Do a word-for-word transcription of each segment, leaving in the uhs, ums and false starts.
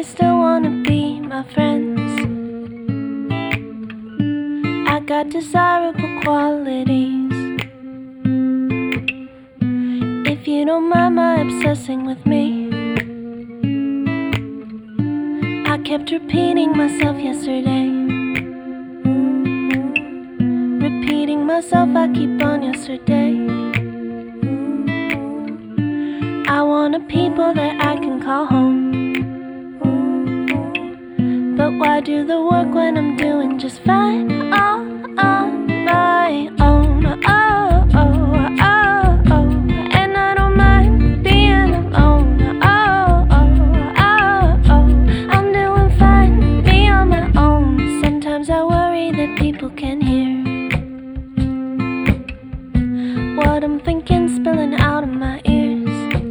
they still wanna be my friends. I got desirable qualities. If you don't mind my obsessing with me, I kept repeating myself yesterday. Repeating myself, I keep on yesterday. I want a people that I can call home. But why do the work when I'm doing just fine all on my own? Oh, oh, oh, oh. And I don't mind being alone. Oh, oh, oh, oh. I'm doing fine, me on my own. Sometimes I worry that people can hear what I'm thinking spilling out of my ears.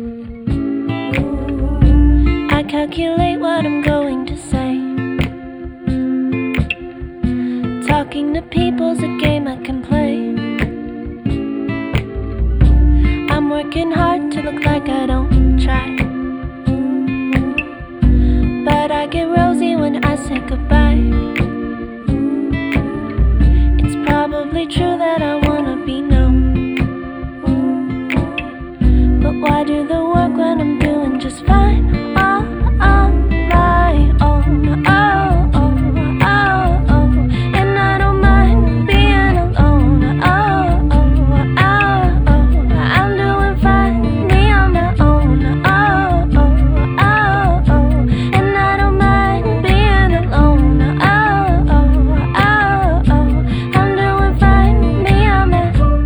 I calculate what I'm going to say. Talking to people's a game I can play. I'm working hard to look like I don't try, but I get rosy when I say goodbye. It's probably true that I wanna be known, but why do the work when I'm doing just fine all on my own? Oh, oh, oh, oh. And I don't mind being alone. Oh, oh, oh, oh. I'm doing fine, me on my own. Oh, oh, oh, oh. And I don't mind being alone. Oh, oh, oh, oh. I'm doing fine, me on my own.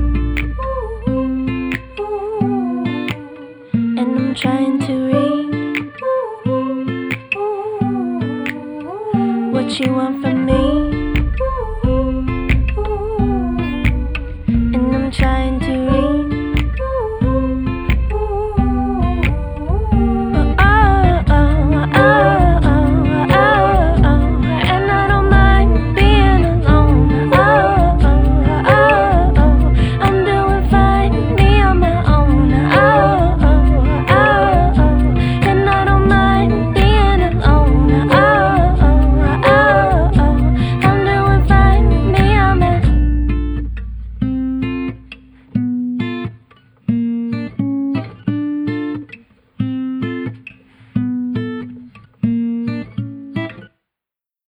And I'm trying to read what you want from me.